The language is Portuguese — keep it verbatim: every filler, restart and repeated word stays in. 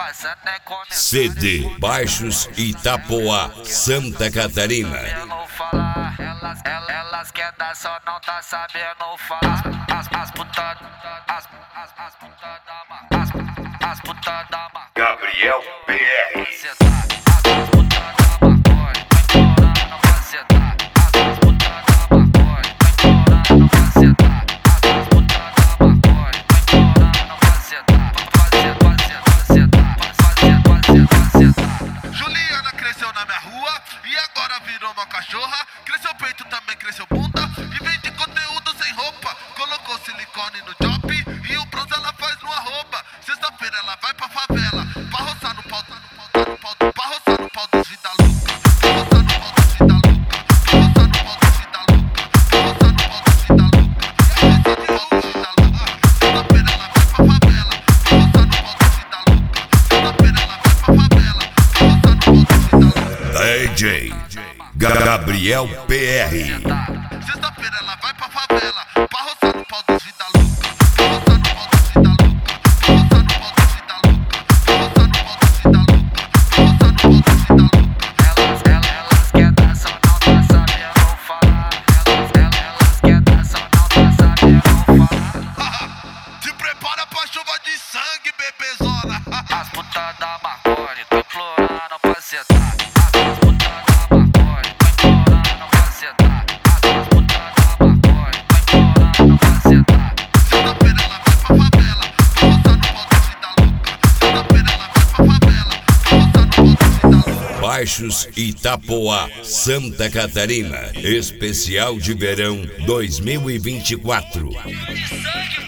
passando é comentário. C D Baixos Itapoá, Santa Catarina. Sabendo falar, elas, elas, elas quer dar, só não tá sabendo falar. As, as putas, as, as, as putas da ma, as, as putas da ma. Gabriel P R. As, as putas da maconha, tô implorando pra sentar. As, as putas da maconha, tô implorando pra sentar. As, as putas da maconha, tô implorando pra sentar. Pra sentar, pra sentar, pra sentar, pra sentar, pra sentar. Juliana cresceu na minha rua e agora virou uma cachorra. Cresceu peito, também cresceu bunda e vende conteúdo sem roupa. Colocou silicone no job e o bronze ela faz no arroba. Sexta-feira ela vai pra favela pra roçar no pau, pra roçar no pau dos vida louca. Pra roçar no pau dos vida louca. Pra roçar no pau dos vida louca. Pra roçar no pau dos vida louca. Pra roçar no pau dos vida louca. Sexta-feira ela vai pra favela pra roçar no pau dos vida louca. Sexta-feira ela vai pra favela pra roçar no pau dos vida louca. D J Gabriel P R. Sexta-feira ela vai pra favela pra roçar no pau dos vida louca. Pra roçar no pau dos vida louca. Pra roçar no pau dos vida louca. Pra roçar no pau dos vida louca. Pra roçar no pau dos vida louca. Elas, elas, elas quer dar, só não tá sabendo falar. Elas, elas, elas quer dar, só não tá sabendo falar. Se prepara pra chuva de sangue, bebezona. As putas da maconha, tô implorando pra sentar. As putas da maconha, tô implorando pra sentar. As putas da maconha, tô implorando pra sentar. Sexta-feira ela vai pra favela pra roçar no pau dos vida louca. Sexta-feira ela vai pra favela pra roçar no pau dos vida louca. Baixos Itapoá, Santa Catarina. Especial de verão dois mil e vinte e quatro. De sangue,